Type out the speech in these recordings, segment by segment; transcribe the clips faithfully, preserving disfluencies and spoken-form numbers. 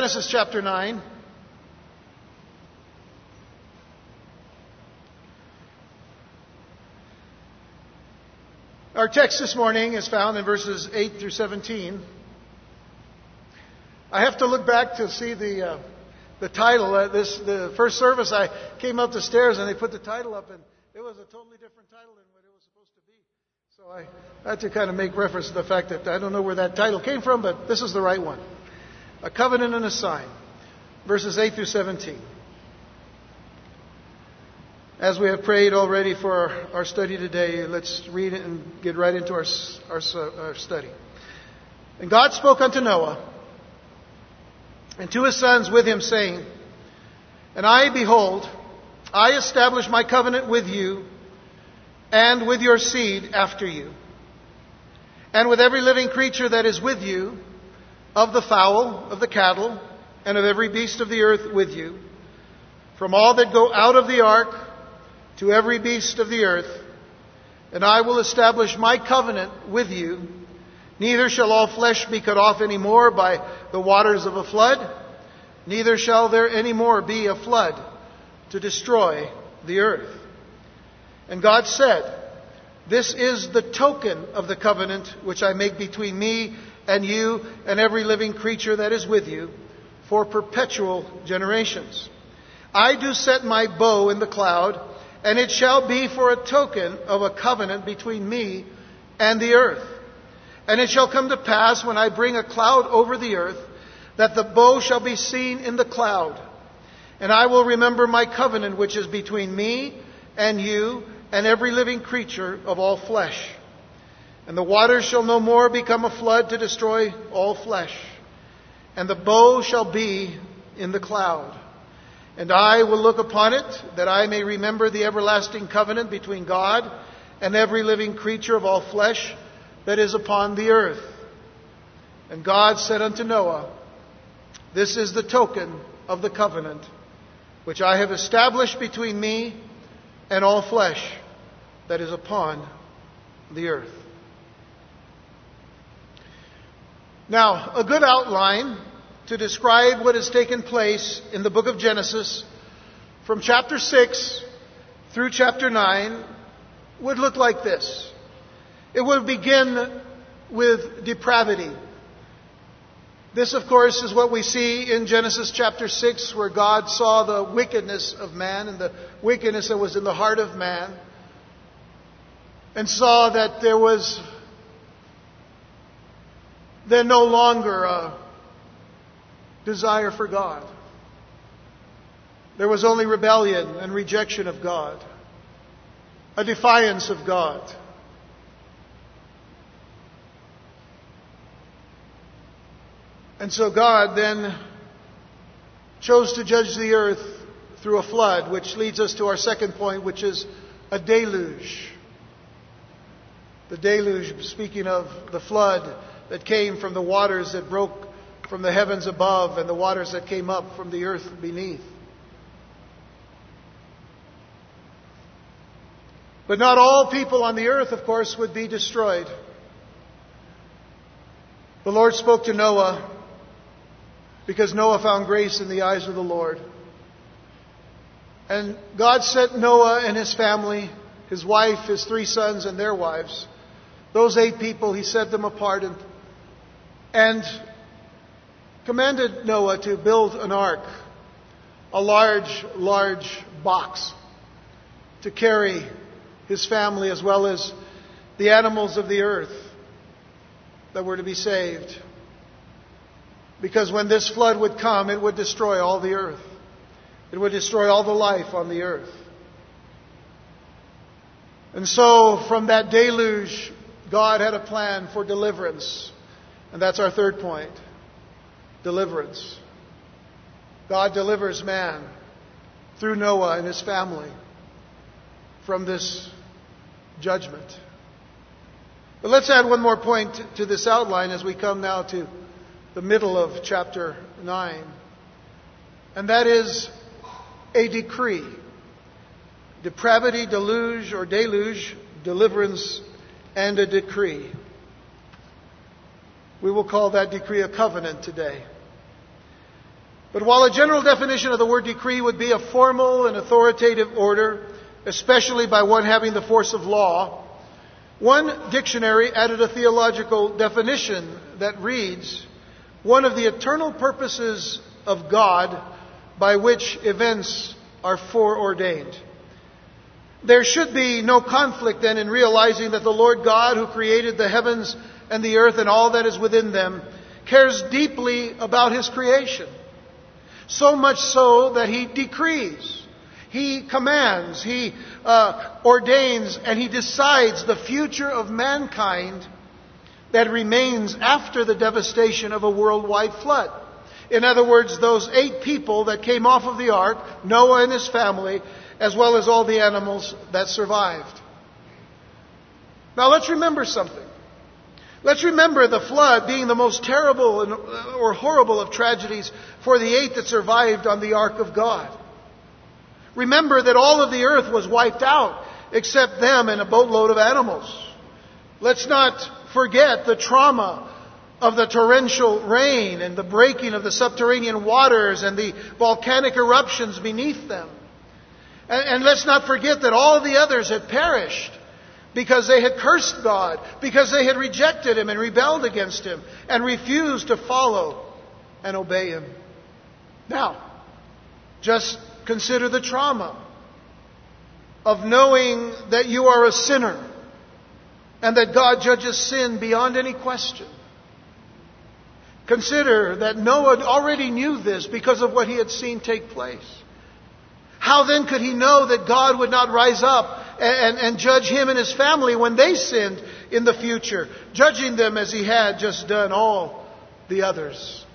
Genesis chapter nine. Our text this morning is found in verses eight through seventeen. I have to look back to see the uh, the title. Uh, this the first service I came up the stairs and they put the title up, and it was a totally different title than what it was supposed to be. So I had to kind of make reference to the fact that I don't know where that title came from, but this is the right one. A covenant and a sign. Verses eight through seventeen. As we have prayed already for our, our study today, let's read it and get right into our, our, our study. And God spoke unto Noah, and to his sons with him, saying, And I, behold, I establish my covenant with you, and with your seed after you, and with every living creature that is with you, of the fowl, of the cattle, and of every beast of the earth with you, from all that go out of the ark to every beast of the earth. And I will establish my covenant with you. Neither shall all flesh be cut off any more by the waters of a flood, neither shall there any more be a flood to destroy the earth. And God said, This is the token of the covenant which I make between me and you and every living creature that is with you for perpetual generations. I do set my bow in the cloud, and it shall be for a token of a covenant between me and the earth. And it shall come to pass, when I bring a cloud over the earth, that the bow shall be seen in the cloud. And I will remember my covenant which is between me and you and every living creature of all flesh. And the waters shall no more become a flood to destroy all flesh. And the bow shall be in the cloud. And I will look upon it, that I may remember the everlasting covenant between God and every living creature of all flesh that is upon the earth. And God said unto Noah, This is the token of the covenant which I have established between me and all flesh that is upon the earth. Now, a good outline to describe what has taken place in the book of Genesis from chapter six through chapter nine would look like this. It would begin with depravity. This, of course, is what we see in Genesis chapter six, where God saw the wickedness of man and the wickedness that was in the heart of man, and saw that there was then no longer a desire for God. There was only rebellion and rejection of God, a defiance of God. And so God then chose to judge the earth through a flood, which leads us to our second point, which is a deluge. The deluge, speaking of the flood that came from the waters that broke from the heavens above and the waters that came up from the earth beneath. But not all people on the earth, of course, would be destroyed. The Lord spoke to Noah because Noah found grace in the eyes of the Lord. And God set Noah and his family, his wife, his three sons and their wives, those eight people, He set them apart and, and commanded Noah to build an ark, a large, large box to carry his family as well as the animals of the earth that were to be saved. Because when this flood would come, it would destroy all the earth. It would destroy all the life on the earth. And so, from that deluge, God had a plan for deliverance. And that's our third point. Deliverance. God delivers man through Noah and his family from this judgment. But let's add one more point to this outline as we come now to the middle of chapter nine. And that is a decree. Depravity, deluge, or deluge, deliverance, and a decree. We will call that decree a covenant today. But while a general definition of the word decree would be a formal and authoritative order, especially by one having the force of law, one dictionary added a theological definition that reads, one of the eternal purposes of God by which events are foreordained. There should be no conflict then in realizing that the Lord God, who created the heavens and the earth and all that is within them, cares deeply about His creation. So much so that He decrees, He commands, He uh, ordains, and He decides the future of mankind that remains after the devastation of a worldwide flood. In other words, those eight people that came off of the ark, Noah and his family, as well as all the animals that survived. Now let's remember something. Let's remember the flood being the most terrible and, or horrible of tragedies for the eight that survived on the ark of God. Remember that all of the earth was wiped out except them and a boatload of animals. Let's not forget the trauma of the torrential rain and the breaking of the subterranean waters and the volcanic eruptions beneath them. And, and let's not forget that all the others had perished because they had cursed God, because they had rejected Him and rebelled against Him and refused to follow and obey Him. Now, just consider the trauma of knowing that you are a sinner and that God judges sin beyond any question. Consider that Noah already knew this because of what he had seen take place. How then could he know that God would not rise up and, and, and judge him and his family when they sinned in the future, judging them as He had just done all the others?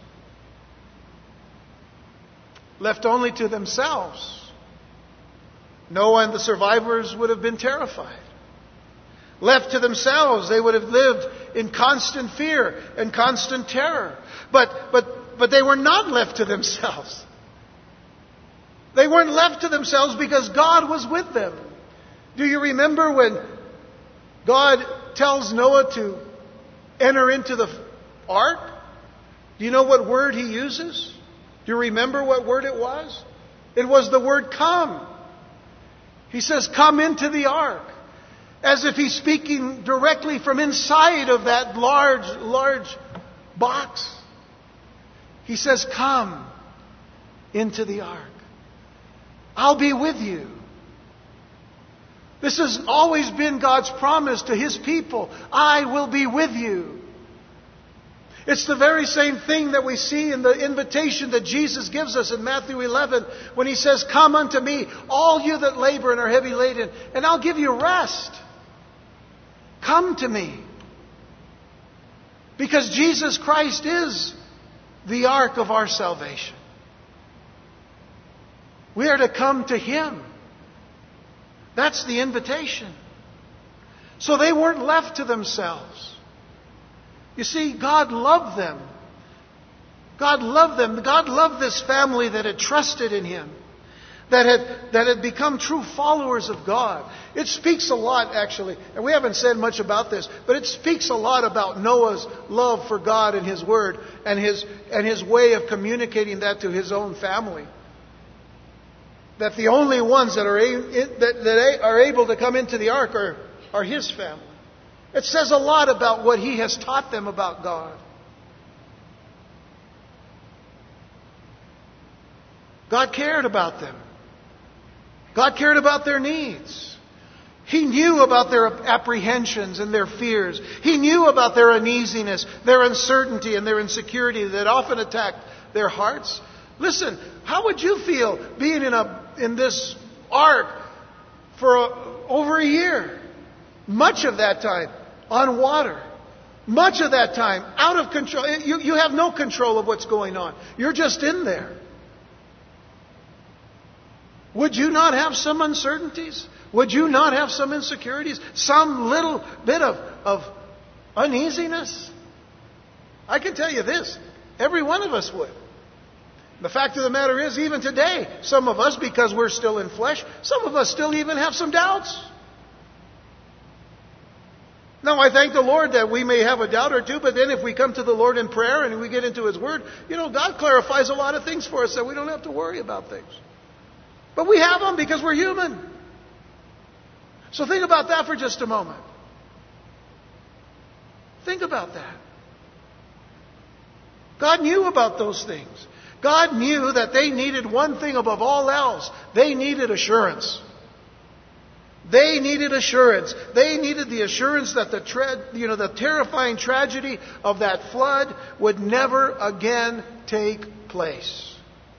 Left only to themselves, Noah and the survivors would have been terrified. Left to themselves, they would have lived in constant fear and constant terror. But, but, but they were not left to themselves. They weren't left to themselves because God was with them. Do you remember when God tells Noah to enter into the ark? Do you know what word He uses? Do you remember what word it was? It was the word come. He says, come into the ark. As if He's speaking directly from inside of that large, large box. He says, come into the ark. I'll be with you. This has always been God's promise to His people. I will be with you. It's the very same thing that we see in the invitation that Jesus gives us in Matthew eleven when He says, come unto me, all you that labor and are heavy laden, and I'll give you rest. Come to me. Because Jesus Christ is the ark of our salvation. We are to come to Him. That's the invitation. So they weren't left to themselves. You see, God loved them. God loved them. God loved this family that had trusted in Him. That had, that had become true followers of God. It speaks a lot, actually, and we haven't said much about this, but it speaks a lot about Noah's love for God and His Word and his, and his way of communicating that to his own family. That the only ones that are, a, that, that are able to come into the ark are, are his family. It says a lot about what he has taught them about God. God cared about them. God cared about their needs. He knew about their apprehensions and their fears. He knew about their uneasiness, their uncertainty, and their insecurity that often attacked their hearts. Listen, how would you feel being in a in this ark for a, over a year? Much of that time on water. Much of that time out of control. You, you have no control of what's going on. You're just in there. Would you not have some uncertainties? Would you not have some insecurities? Some little bit of, of uneasiness? I can tell you this. Every one of us would. The fact of the matter is, even today, some of us, because we're still in flesh, some of us still even have some doubts. Now, I thank the Lord that we may have a doubt or two, but then if we come to the Lord in prayer and we get into His Word, you know, God clarifies a lot of things for us that we don't have to worry about things. But we have them because we're human. So think about that for just a moment. Think about that. God knew about those things. God knew that they needed one thing above all else. They needed assurance. They needed assurance. They needed the assurance that the tra- you know, the terrifying tragedy of that flood would never again take place.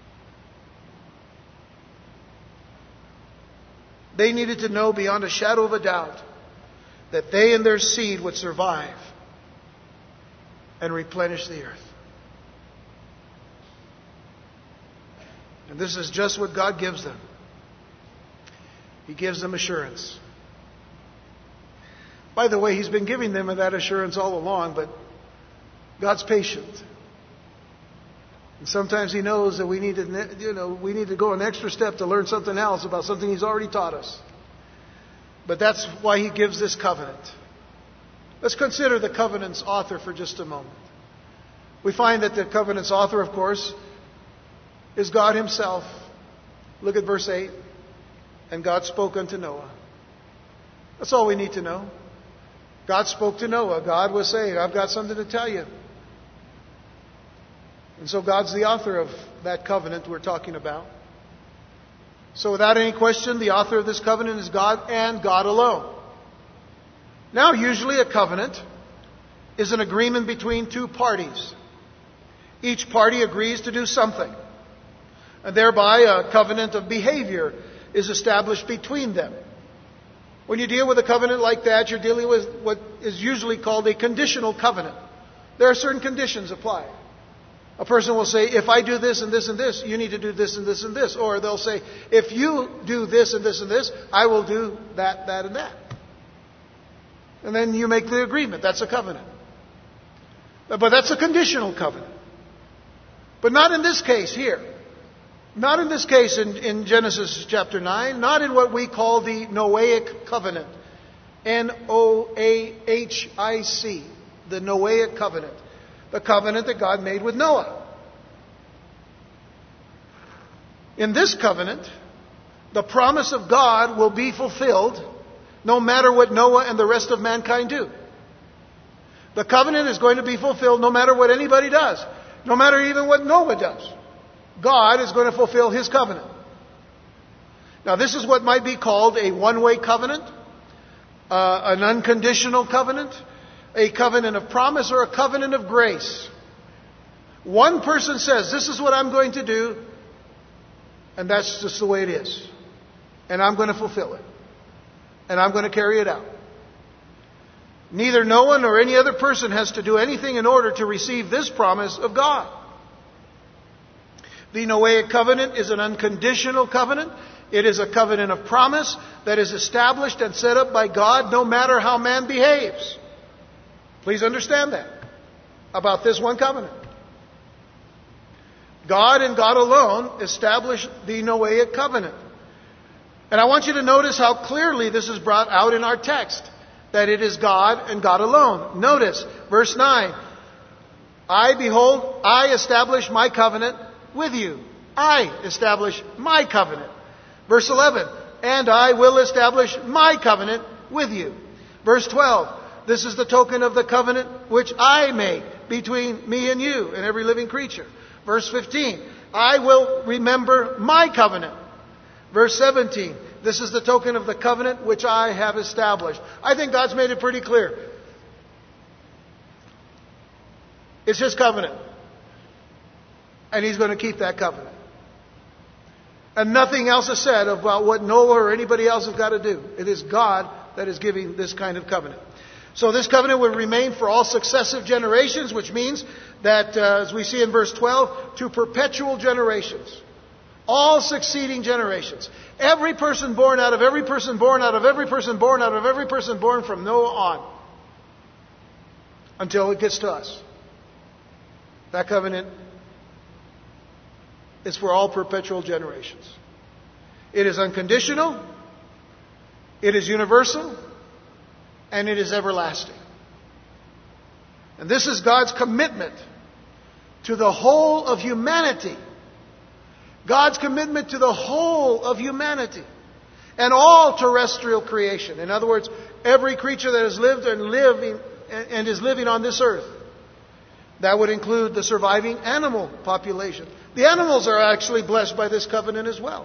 They needed to know beyond a shadow of a doubt that they and their seed would survive and replenish the earth. And this is just what God gives them. He gives them assurance. By the way, He's been giving them that assurance all along, but God's patient. And sometimes He knows that we need to, you know, we need to go an extra step to learn something else about something He's already taught us. But that's why He gives this covenant. Let's consider the covenant's author for just a moment. We find that the covenant's author, of course, is God Himself. Look at verse eight. And God spoke unto Noah. That's all we need to know. God spoke to Noah. God was saying, I've got something to tell you. And so God's the author of that covenant we're talking about. So without any question, the author of this covenant is God and God alone. Now, usually a covenant is an agreement between two parties. Each party agrees to do something. And thereby a covenant of behavior is established between them. When you deal with a covenant like that, you're dealing with what is usually called a conditional covenant. There are certain conditions applied. A person will say, if I do this and this and this, you need to do this and this and this. Or they'll say, if you do this and this and this, I will do that, that, and that. And then you make the agreement. That's a covenant. But that's a conditional covenant. But not in this case here. Not in this case in, in Genesis chapter nine. Not in what we call the Noahic covenant. N O A H I C. The Noahic covenant. The covenant that God made with Noah. In this covenant, the promise of God will be fulfilled no matter what Noah and the rest of mankind do. The covenant is going to be fulfilled no matter what anybody does. No matter even what Noah does. God is going to fulfill His covenant. Now, this is what might be called a one-way covenant, uh, an unconditional covenant, a covenant of promise, or a covenant of grace. One person says, this is what I'm going to do, and that's just the way it is. And I'm going to fulfill it. And I'm going to carry it out. Neither Noah nor any other person has to do anything in order to receive this promise of God. The Noahic covenant is an unconditional covenant. It is a covenant of promise that is established and set up by God no matter how man behaves. Please understand that about this one covenant. God and God alone established the Noahic covenant. And I want you to notice how clearly this is brought out in our text. That it is God and God alone. Notice verse nine. I, behold, I establish my covenant with you. I establish my covenant. Verse eleven. And I will establish my covenant with you. Verse twelve. This is the token of the covenant which I make between me and you and every living creature. Verse fifteen. I will remember my covenant. Verse seventeen. This is the token of the covenant which I have established. I think God's made it pretty clear. It's His covenant. And He's going to keep that covenant. And nothing else is said about what Noah or anybody else has got to do. It is God that is giving this kind of covenant. So this covenant will remain for all successive generations, which means that, uh, as we see in verse twelve, to perpetual generations. All succeeding generations. Every person born out of every person born out of every person born out of every person born from Noah on. Until it gets to us. That covenant is for all perpetual generations. It is unconditional. It is universal. and it is everlasting. And this is God's commitment to the whole of humanity. God's commitment to the whole of humanity and all terrestrial creation. In other words, every creature that has lived and living and is living on this earth. That would include the surviving animal population. The animals are actually blessed by this covenant as well.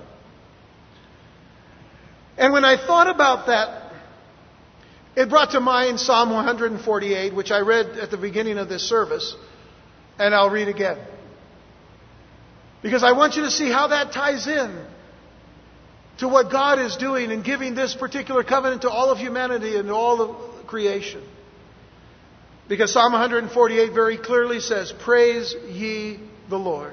And when I thought about that, it brought to mind Psalm one forty-eight, which I read at the beginning of this service, and I'll read again. Because I want you to see how that ties in to what God is doing in giving this particular covenant to all of humanity and all of creation. Because Psalm one forty-eight very clearly says, "Praise ye the Lord."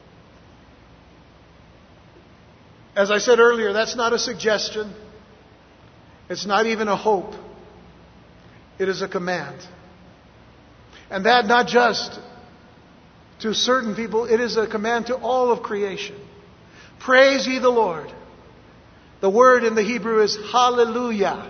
As I said earlier, that's not a suggestion. It's not even a hope. It is a command. And that not just to certain people, it is a command to all of creation. Praise ye the Lord. The word in the Hebrew is hallelujah.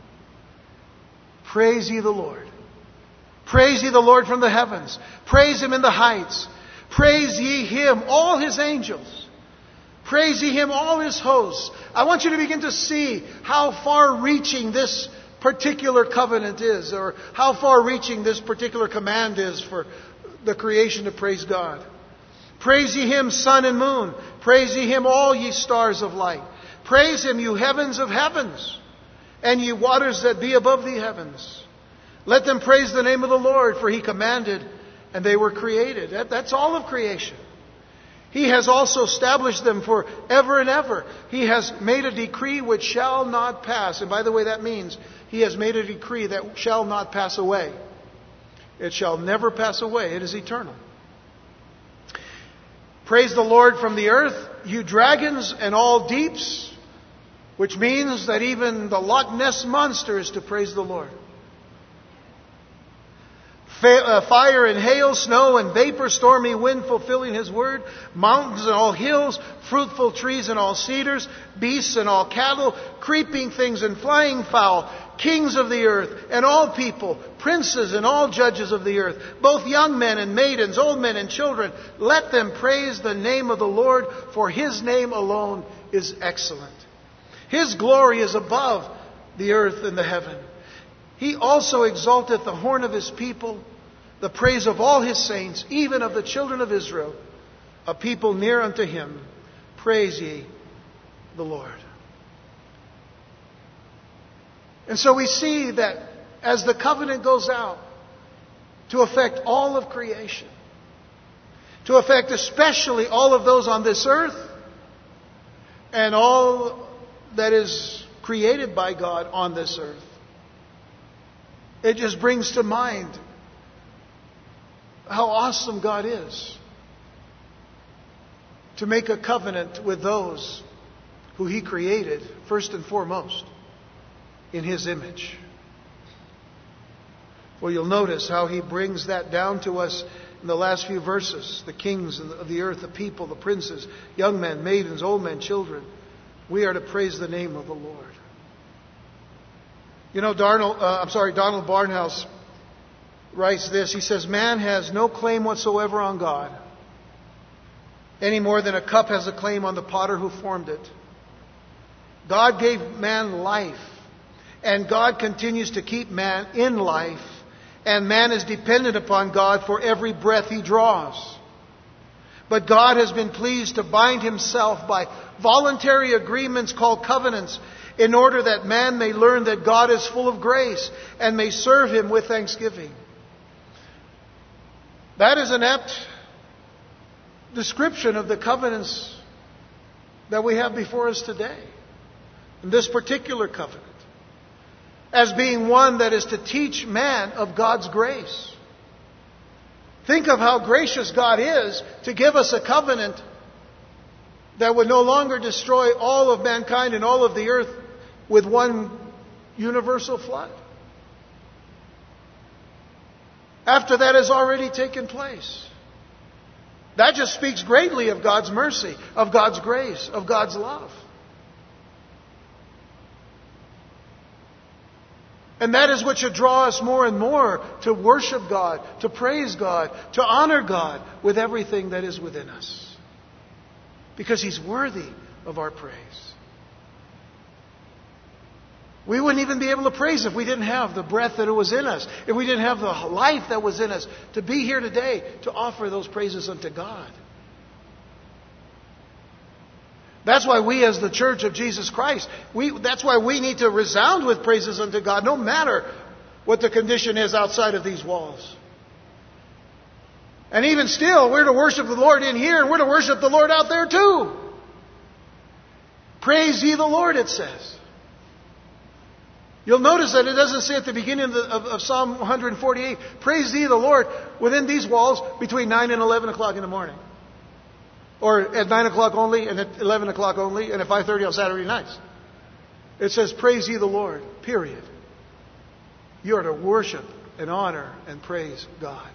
Praise ye the Lord. Praise ye the Lord from the heavens. Praise Him in the heights. Praise ye Him, all His angels. Praise ye Him, all His hosts. I want you to begin to see how far-reaching this particular covenant is, or how far-reaching this particular command is for the creation to praise God. Praise ye Him, sun and moon. Praise ye Him, all ye stars of light. Praise Him, you heavens of heavens, and ye waters that be above the heavens. Let them praise the name of the Lord, for He commanded, and they were created. That, that's all of creation. He has also established them for ever and ever. He has made a decree which shall not pass. And by the way, that means He has made a decree that shall not pass away. It shall never pass away. It is eternal. Praise the Lord from the earth, you dragons and all deeps, which means that even the Loch Ness Monster is to praise the Lord. Fire and hail, snow and vapor, stormy wind fulfilling His word, mountains and all hills, fruitful trees and all cedars, beasts and all cattle, creeping things and flying fowl, kings of the earth and all people, princes and all judges of the earth, both young men and maidens, old men and children, let them praise the name of the Lord, for His name alone is excellent. His glory is above the earth and the heaven. He also exalteth the horn of His people, the praise of all His saints, even of the children of Israel, a people near unto Him. Praise ye the Lord. And so we see that as the covenant goes out to affect all of creation, to affect especially all of those on this earth and all that is created by God on this earth, it just brings to mind how awesome God is to make a covenant with those who He created, first and foremost, in His image. Well, you'll notice how He brings that down to us in the last few verses. The kings of the earth, the people, the princes, young men, maidens, old men, children. We are to praise the name of the Lord. You know, Darnell, uh, I'm sorry, Donald Barnhouse writes this. He says, "Man has no claim whatsoever on God, any more than a cup has a claim on the potter who formed it. God gave man life, and God continues to keep man in life, and man is dependent upon God for every breath he draws. But God has been pleased to bind Himself by voluntary agreements called covenants, in order that man may learn that God is full of grace and may serve Him with thanksgiving." That is an apt description of the covenants that we have before us today. And this particular covenant, as being one that is to teach man of God's grace. Think of how gracious God is to give us a covenant that would no longer destroy all of mankind and all of the earth with one universal flood. After that has already taken place. That just speaks greatly of God's mercy, of God's grace, of God's love. And that is what should draw us more and more to worship God, to praise God, to honor God with everything that is within us. Because He's worthy of our praise. We wouldn't even be able to praise if we didn't have the breath that was in us, if we didn't have the life that was in us, to be here today to offer those praises unto God. That's why we as the Church of Jesus Christ, we, that's why we need to resound with praises unto God, no matter what the condition is outside of these walls. And even still, we're to worship the Lord in here, and we're to worship the Lord out there too. Praise ye the Lord, it says. You'll notice that it doesn't say at the beginning of, the, of, of Psalm one forty-eight, praise ye the Lord within these walls between nine and eleven o'clock in the morning. Or at nine o'clock only, and at eleven o'clock only, and at five thirty on Saturday nights. It says, praise ye the Lord, period. You are to worship and honor and praise God.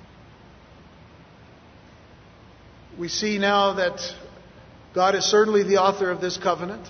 We see now that God is certainly the author of this covenant.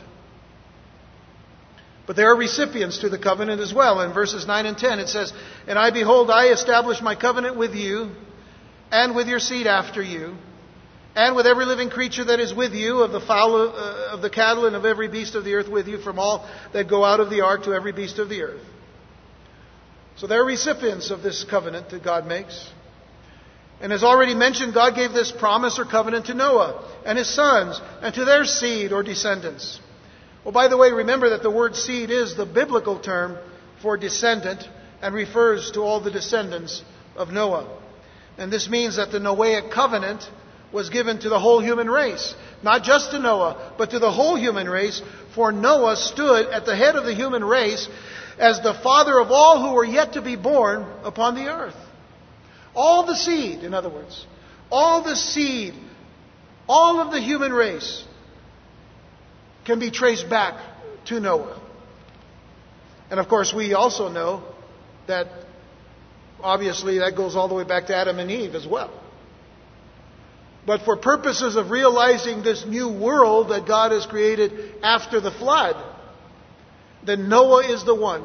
But there are recipients to the covenant as well. In verses nine and ten it says, and I behold, I establish my covenant with you, and with your seed after you, and with every living creature that is with you, of the fowl uh, of the cattle, and of every beast of the earth with you, from all that go out of the ark to every beast of the earth. So there are recipients of this covenant that God makes. And as already mentioned, God gave this promise or covenant to Noah and his sons, and to their seed or descendants. Well, by the way, remember that the word seed is the biblical term for descendant and refers to all the descendants of Noah. And this means that the Noahic covenant was given to the whole human race. Not just to Noah, but to the whole human race. For Noah stood at the head of the human race as the father of all who were yet to be born upon the earth. All the seed, in other words, all the seed, all of the human race can be traced back to Noah. And of course, we also know that obviously that goes all the way back to Adam and Eve as well. But for purposes of realizing this new world that God has created after the flood, then Noah is the one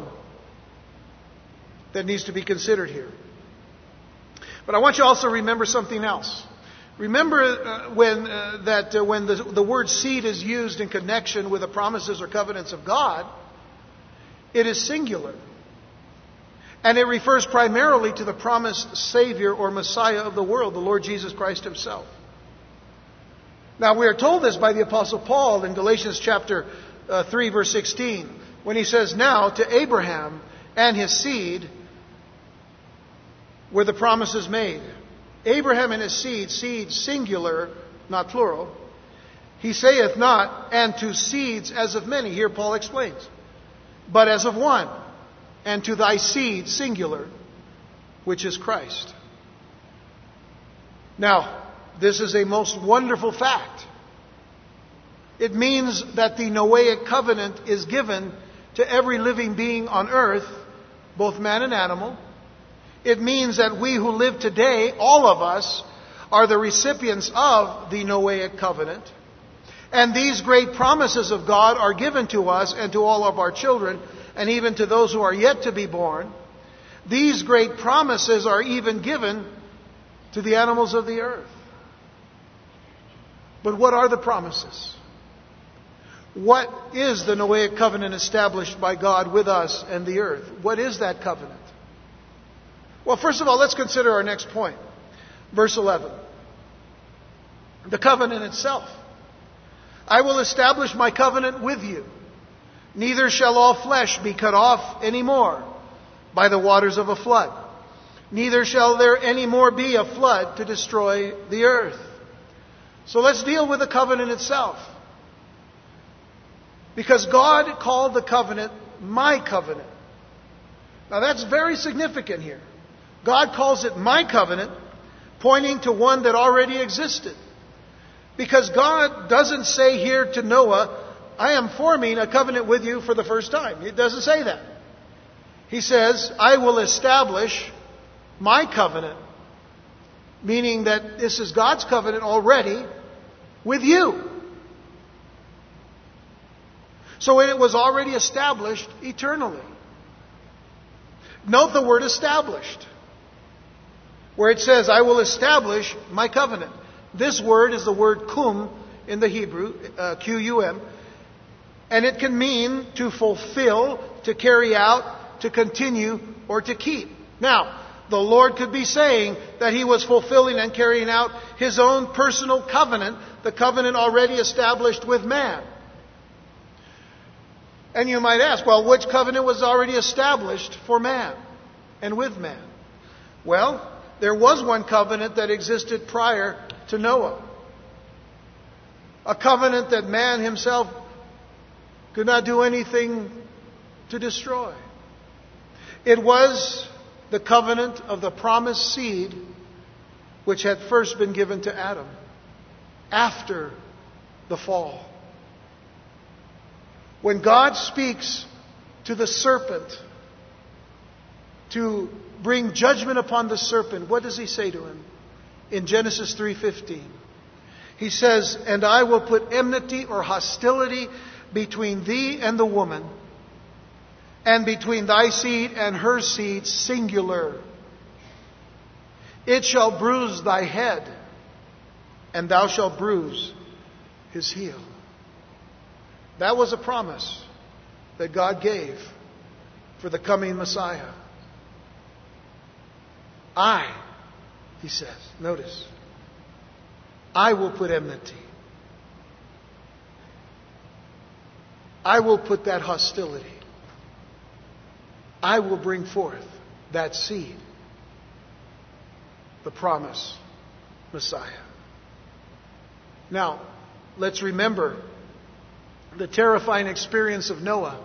that needs to be considered here. But I want you to also remember something else. Remember uh, when uh, that uh, when the, the word seed is used in connection with the promises or covenants of God, it is singular. And it refers primarily to the promised Savior or Messiah of the world, the Lord Jesus Christ Himself. Now we are told this by the Apostle Paul in Galatians chapter uh, three verse sixteen, when he says, now to Abraham and his seed were the promises made. Abraham and his seed, seed singular, not plural. He saith not, and to seeds as of many. Here Paul explains. But as of one, and to thy seed, singular, which is Christ. Now, this is a most wonderful fact. It means that the Noahic covenant is given to every living being on earth, both man and animal. It means that we who live today, all of us, are the recipients of the Noahic covenant. And these great promises of God are given to us and to all of our children, and even to those who are yet to be born. These great promises are even given to the animals of the earth. But what are the promises? What is the Noahic covenant established by God with us and the earth? What is that covenant? Well, first of all, let's consider our next point. Verse eleven. The covenant itself. I will establish my covenant with you. Neither shall all flesh be cut off any more by the waters of a flood. Neither shall there any more be a flood to destroy the earth. So let's deal with the covenant itself. Because God called the covenant my covenant. Now that's very significant here. God calls it my covenant, pointing to one that already existed. Because God doesn't say here to Noah, I am forming a covenant with you for the first time. It doesn't say that. He says, I will establish my covenant. Meaning that this is God's covenant already with you. So it was already established eternally. Note the word established, where it says, I will establish my covenant. This word is the word kum in the Hebrew, uh, Q U M, and it can mean to fulfill, to carry out, to continue, or to keep. Now, the Lord could be saying that He was fulfilling and carrying out His own personal covenant, the covenant already established with man. And you might ask, well, which covenant was already established for man and with man? Well, there was one covenant that existed prior to Noah. A covenant that man himself could not do anything to destroy. It was the covenant of the promised seed which had first been given to Adam after the fall. When God speaks to the serpent to bring judgment upon the serpent, what does He say to him? In Genesis three fifteen. He says, and I will put enmity or hostility between thee and the woman, and between thy seed and her seed, singular. It shall bruise thy head, and thou shalt bruise his heel. That was a promise that God gave for the coming Messiah. I, He says, notice, I will put enmity. I will put that hostility. I will bring forth that seed, the promised Messiah. Now, let's remember the terrifying experience of Noah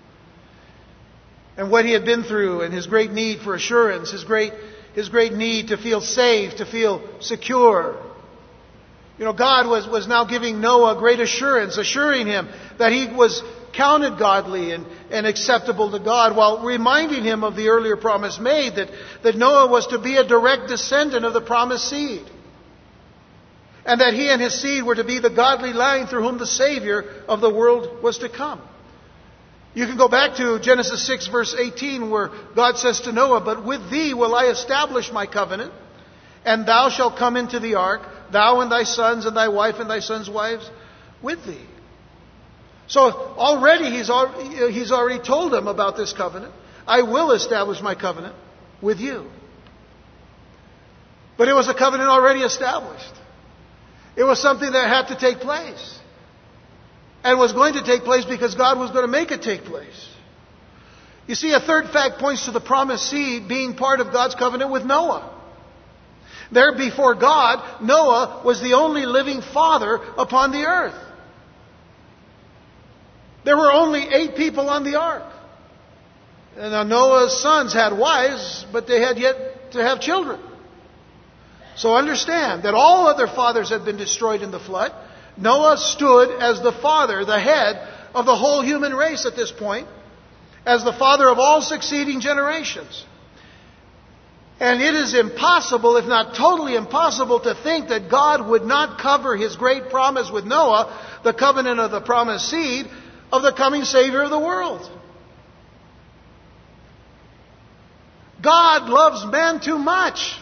and what he had been through, and his great need for assurance, his great, his great need to feel safe, to feel secure. You know, God was, was now giving Noah great assurance, assuring him that he was counted godly and, and acceptable to God, while reminding him of the earlier promise made that, that Noah was to be a direct descendant of the promised seed. And that he and his seed were to be the godly line through whom the Savior of the world was to come. You can go back to Genesis six verse eighteen, where God says to Noah, but with thee will I establish my covenant, and thou shalt come into the ark, thou and thy sons and thy wife and thy sons' wives with thee. So already he's already, he's already told them about this covenant. I will establish my covenant with you. But it was a covenant already established. It was something that had to take place. And was going to take place because God was going to make it take place. You see, a third fact points to the promised seed being part of God's covenant with Noah. There before God, Noah was the only living father upon the earth. There were only eight people on the ark. And now Noah's sons had wives, but they had yet to have children. So understand that all other fathers had been destroyed in the flood. Noah stood as the father, the head of the whole human race at this point, as the father of all succeeding generations. And it is impossible, if not totally impossible, to think that God would not cover His great promise with Noah, the covenant of the promised seed of the coming Savior of the world. God loves man too much.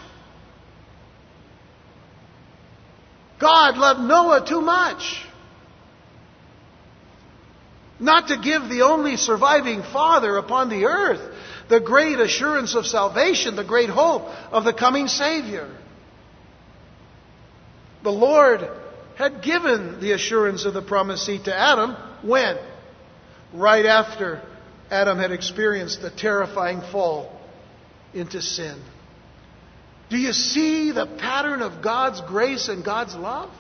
God loved Noah too much not to give the only surviving father upon the earth the great assurance of salvation, the great hope of the coming Savior. The Lord had given the assurance of the promised seed to Adam when? Right after Adam had experienced the terrifying fall into sin. Do you see the pattern of God's grace and God's love?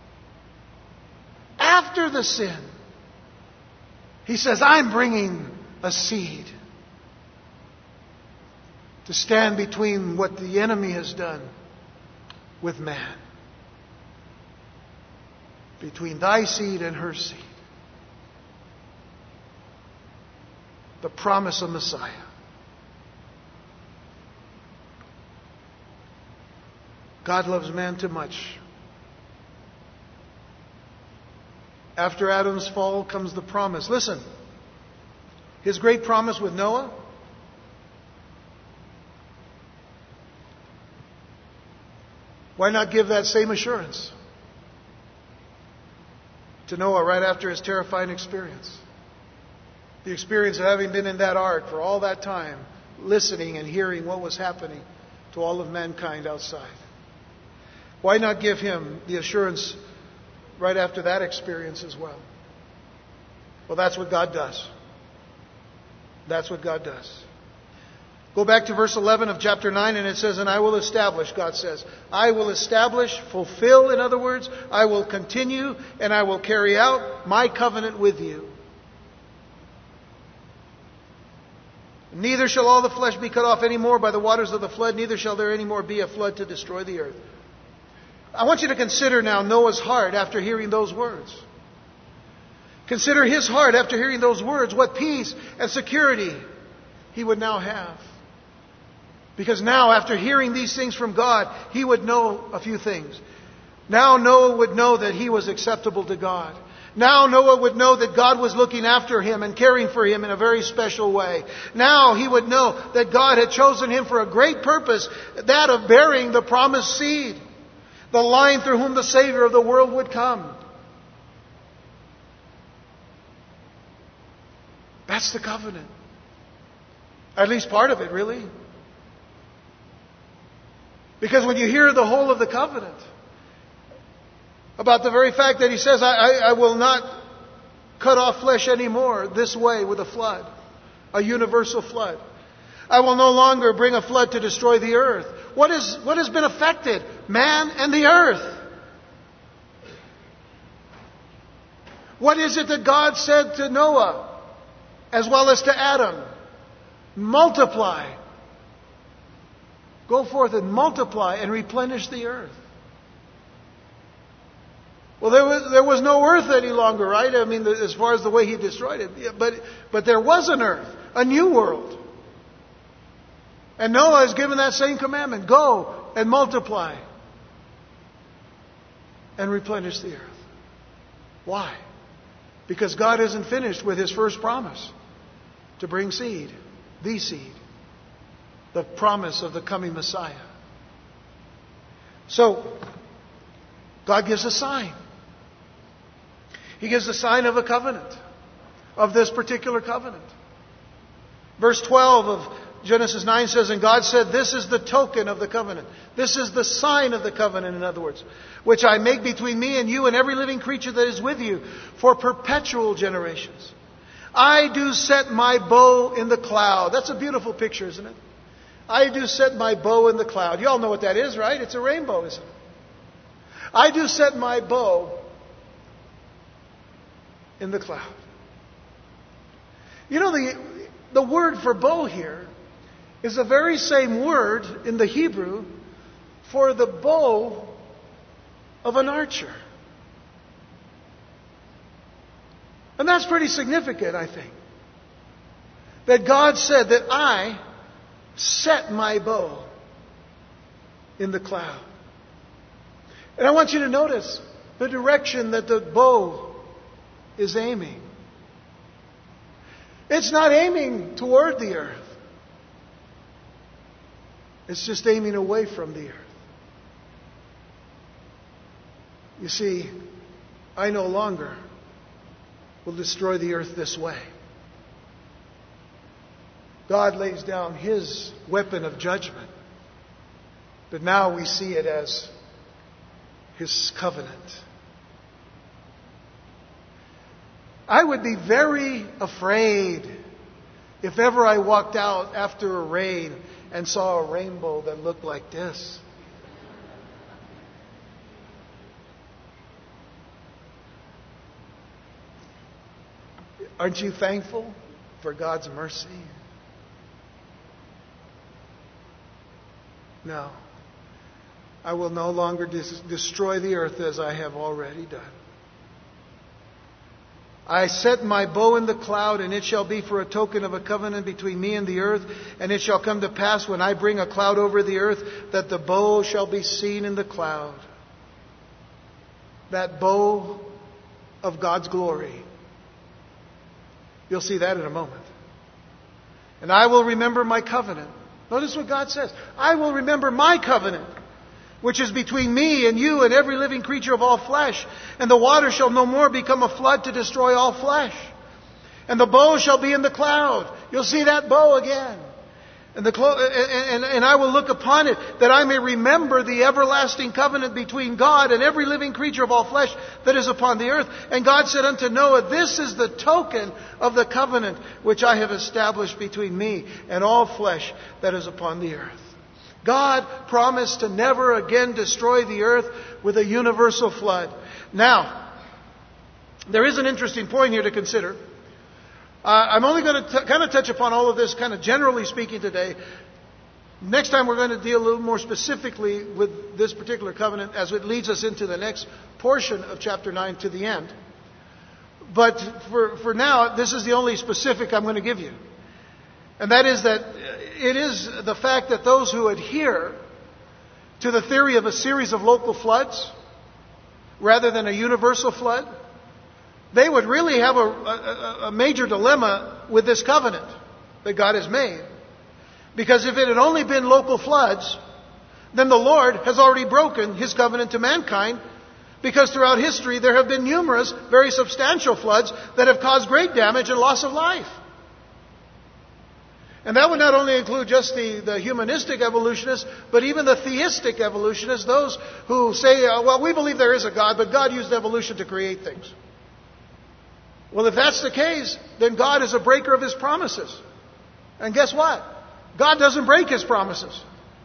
After the sin, He says, I'm bringing a seed to stand between what the enemy has done with man. Between thy seed and her seed. The promise of Messiah. God loves man too much. After Adam's fall comes the promise. Listen, His great promise with Noah Why not give that same assurance to Noah right after his terrifying experience? The experience of having been in that ark for all that time, listening and hearing what was happening to all of mankind outside. Why not give him the assurance right after that experience as well? Well, that's what God does. That's what God does. Go back to verse eleven of chapter nine, and it says, and I will establish, God says, I will establish, fulfill, in other words, I will continue, and I will carry out my covenant with you. Neither shall all the flesh be cut off any more by the waters of the flood, neither shall there any more be a flood to destroy the earth. I want you to consider now Noah's heart after hearing those words. Consider his heart after hearing those words, what peace and security he would now have. Because now, after hearing these things from God, he would know a few things. Now Noah would know that he was acceptable to God. Now Noah would know that God was looking after him and caring for him in a very special way. Now he would know that God had chosen him for a great purpose, that of bearing the promised seed, the line through whom the Savior of the world would come. That's the covenant. At least part of it, really. Because when you hear the whole of the covenant, about the very fact that he says, I, I, I will not cut off flesh anymore this way with a flood, a universal flood. I will no longer bring a flood to destroy the earth. What is, what has been affected? Man and the earth. What is it that God said to Noah, as well as to Adam? Multiply. Go forth and multiply and replenish the earth. Well, there was, there was no earth any longer, right? I mean, as far as the way he destroyed it. But, but there was an earth, a new world. And Noah is given that same commandment. Go and multiply and replenish the earth. Why? Because God isn't finished with his first promise to bring seed, the seed, the promise of the coming Messiah. So, God gives a sign. He gives the sign of a covenant, of this particular covenant. Verse twelve of Genesis nine says, and God said, this is the token of the covenant. This is the sign of the covenant, in other words, which I make between me and you and every living creature that is with you for perpetual generations. I do set my bow in the cloud. That's a beautiful picture, isn't it? I do set my bow in the cloud. You all know what that is, right? It's a rainbow, isn't it? I do set my bow in the cloud. You know, the, the word for bow here is the very same word in the Hebrew for the bow of an archer. And that's pretty significant, I think. That God said that I set my bow in the cloud. And I want you to notice the direction that the bow is aiming. It's not aiming toward the earth. It's just aiming away from the earth. You see, I no longer will destroy the earth this way. God lays down his weapon of judgment. But now we see it as his covenant. I would be very afraid if ever I walked out after a rain and saw a rainbow that looked like this. Aren't you thankful for God's mercy? No. I will no longer dis- destroy the earth as I have already done. I set my bow in the cloud, and it shall be for a token of a covenant between me and the earth. And it shall come to pass when I bring a cloud over the earth, that the bow shall be seen in the cloud. That bow of God's glory. You'll see that in a moment. And I will remember my covenant. Notice what God says. I will remember my covenant which is between me and you and every living creature of all flesh. And the water shall no more become a flood to destroy all flesh. And the bow shall be in the cloud. You'll see that bow again. And, the clo- and, and, and I will look upon it, that I may remember the everlasting covenant between God and every living creature of all flesh that is upon the earth. And God said unto Noah, this is the token of the covenant which I have established between me and all flesh that is upon the earth. God promised to never again destroy the earth with a universal flood. Now, there is an interesting point here to consider. Uh, I'm only going to kind of touch upon all of this kind of generally speaking today. Next time we're going to deal a little more specifically with this particular covenant as it leads us into the next portion of chapter nine to the end. But for, for now, this is the only specific I'm going to give you. And that is that it is the fact that those who adhere to the theory of a series of local floods rather than a universal flood, they would really have a, a, a major dilemma with this covenant that God has made. Because if it had only been local floods, then the Lord has already broken His covenant to mankind, because throughout history there have been numerous very substantial floods that have caused great damage and loss of life. And that would not only include just the, the humanistic evolutionists, but even the theistic evolutionists, those who say, uh, well, we believe there is a God, but God used evolution to create things. Well, if that's the case, then God is a breaker of His promises. And guess what? God doesn't break His promises.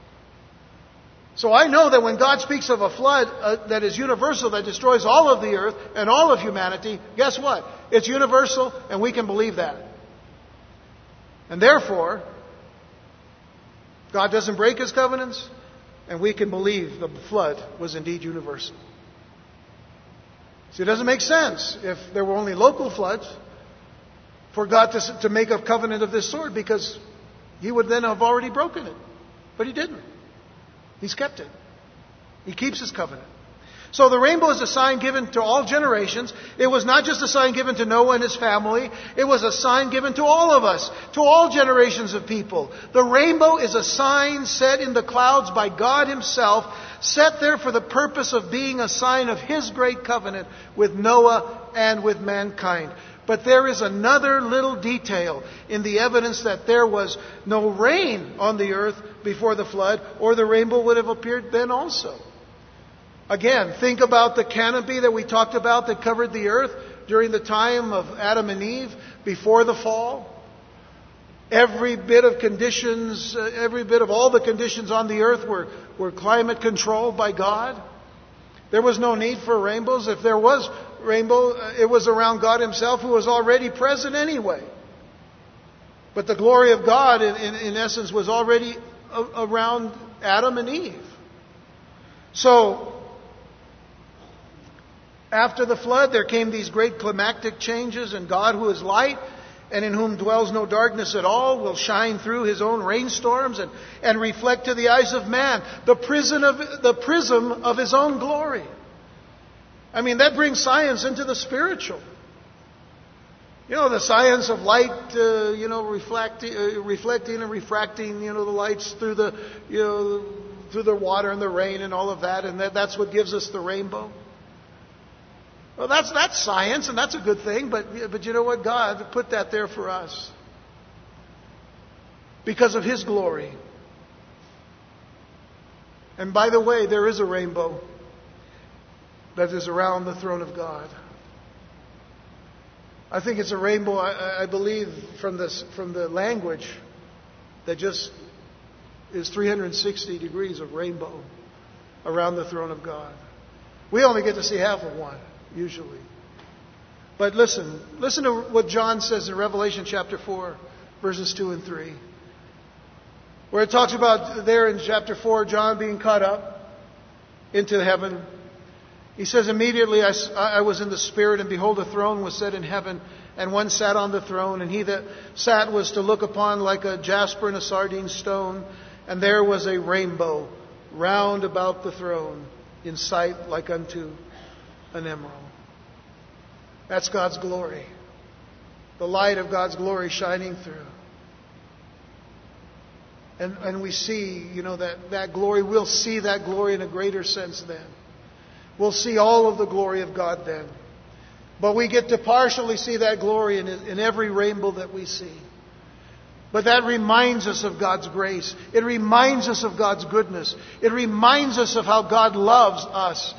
So I know that when God speaks of a flood uh, that is universal, that destroys all of the earth and all of humanity, guess what? It's universal, and we can believe that. And therefore, God doesn't break His covenants, and we can believe the flood was indeed universal. See, it doesn't make sense if there were only local floods for God to, to make a covenant of this sort, because He would then have already broken it. But He didn't. He's kept it. He keeps His covenant. So the rainbow is a sign given to all generations. It was not just a sign given to Noah and his family. It was a sign given to all of us, to all generations of people. The rainbow is a sign set in the clouds by God Himself, set there for the purpose of being a sign of His great covenant with Noah and with mankind. But there is another little detail in the evidence that there was no rain on the earth before the flood, or the rainbow would have appeared then also. Again, think about the canopy that we talked about that covered the earth during the time of Adam and Eve before the fall. Every bit of conditions, uh, every bit of all the conditions on the earth were, were climate controlled by God. There was no need for rainbows. If there was rainbow, uh, it was around God Himself, who was already present anyway. But the glory of God, in, in, in essence, was already a, around Adam and Eve. So, after the flood, there came these great climactic changes, and God, who is light, and in whom dwells no darkness at all, will shine through His own rainstorms and, and reflect to the eyes of man the prism of, the prism of His own glory. I mean, that brings science into the spiritual. You know, the science of light, uh, you know, reflecting, uh, reflecting and refracting, you know, the lights through the, you know, through the water and the rain and all of that, and that, that's what gives us the rainbow. Well, that's that's science, and that's a good thing, but but you know what? God put that there for us because of His glory. And by the way, there is a rainbow that is around the throne of God. I think it's a rainbow, I, I believe, from this from the language that just is three hundred sixty degrees of rainbow around the throne of God. We only get to see half of one, usually. But listen, listen to what John says in Revelation chapter four, verses two and three. Where it talks about there in chapter four, John being caught up into heaven. He says, immediately I, I was in the Spirit, and behold, a throne was set in heaven, and one sat on the throne, and he that sat was to look upon like a jasper and a sardine stone, and there was a rainbow round about the throne, in sight like unto an emerald. That's God's glory. The light of God's glory shining through. And, and we see, you know, that, that glory. We'll see that glory in a greater sense then. We'll see all of the glory of God then. But we get to partially see that glory in, in every rainbow that we see. But that reminds us of God's grace. It reminds us of God's goodness. It reminds us of how God loves us.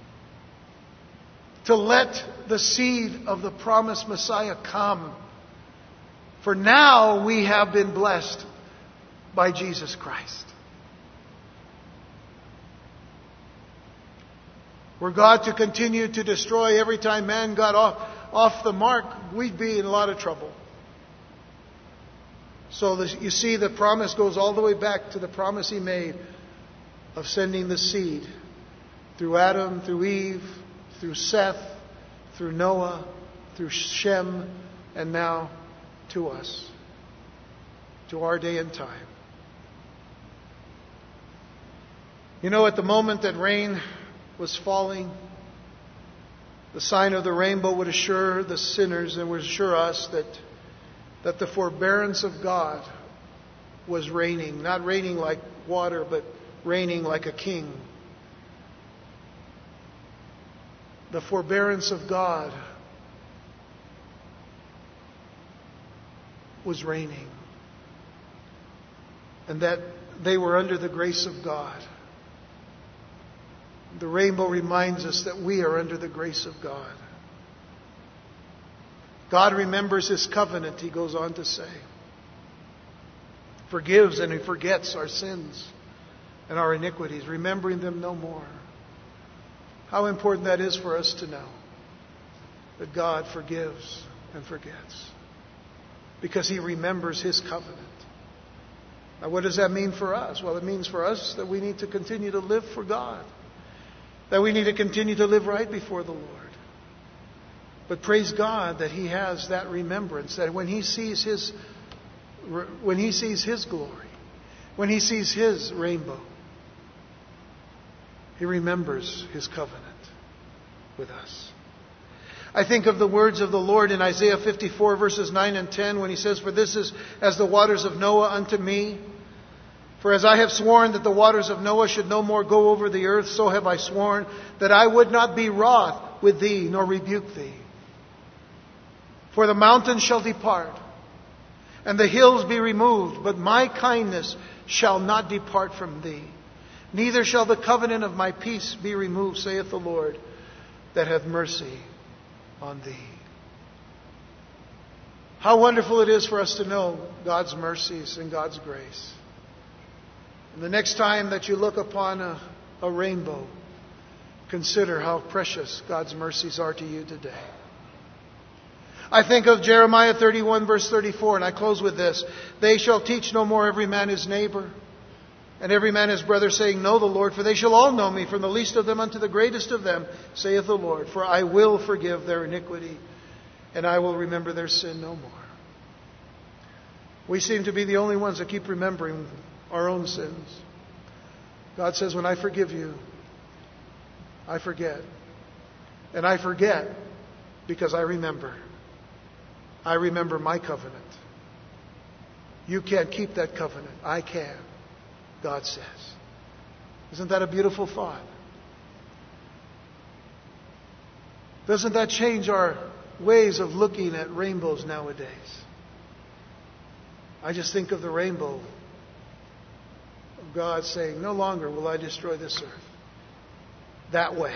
To let the seed of the promised Messiah come. For now we have been blessed by Jesus Christ. Were God to continue to destroy every time man got off, off the mark, we'd be in a lot of trouble. So this, you see, the promise goes all the way back to the promise He made of sending the seed through Adam, through Eve, through Seth, through Noah, through Shem, and now to us, to our day and time. You know, at the moment that rain was falling, the sign of the rainbow would assure the sinners and would assure us that, that the forbearance of God was raining. Not raining like water, but raining like a king. The forbearance of God was raining. And that they were under the grace of God. The rainbow reminds us that we are under the grace of God. God remembers His covenant, He goes on to say. Forgives and He forgets our sins and our iniquities, remembering them no more. How important that is for us to know. That God forgives and forgets. Because He remembers His covenant. Now, what does that mean for us? Well, it means for us that we need to continue to live for God. That we need to continue to live right before the Lord. But praise God that He has that remembrance. That when He sees His, when He sees His glory, when He sees His rainbow, He remembers His covenant with us. I think of the words of the Lord in Isaiah fifty-four verses nine and ten when He says, "For this is as the waters of Noah unto me. For as I have sworn that the waters of Noah should no more go over the earth, so have I sworn that I would not be wroth with thee, nor rebuke thee. For the mountains shall depart, and the hills be removed, but my kindness shall not depart from thee. Neither shall the covenant of my peace be removed, saith the Lord, that hath mercy on thee." How wonderful it is for us to know God's mercies and God's grace. And the next time that you look upon a, a rainbow, consider how precious God's mercies are to you today. I think of Jeremiah thirty-one verse thirty-four, and I close with this. "They shall teach no more every man his neighbor, and every man his brother, saying, Know the Lord, for they shall all know me, from the least of them unto the greatest of them, saith the Lord. For I will forgive their iniquity, and I will remember their sin no more." We seem to be the only ones that keep remembering our own sins. God says, when I forgive you, I forget. And I forget because I remember. I remember my covenant. You can't keep that covenant. I can, God says. Isn't that a beautiful thought? Doesn't that change our ways of looking at rainbows nowadays? I just think of the rainbow of God saying, no longer will I destroy this earth. That way.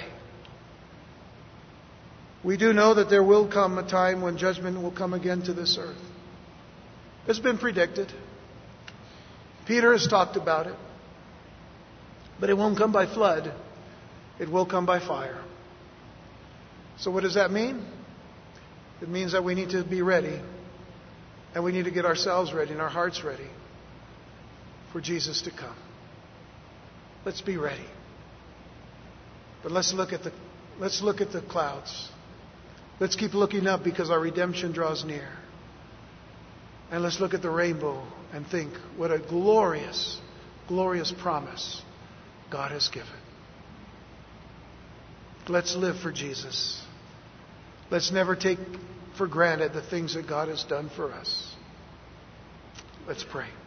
We do know that there will come a time when judgment will come again to this earth. It's been predicted. Peter has talked about it. But it won't come by flood. It will come by fire. So what does that mean? It means that we need to be ready. And we need to get ourselves ready and our hearts ready for Jesus to come. Let's be ready. But let's look at the let's look at the clouds. Let's keep looking up because our redemption draws near. And let's look at the rainbow and think what a glorious, glorious promise God has given. Let's live for Jesus. Let's never take for granted the things that God has done for us. Let's pray.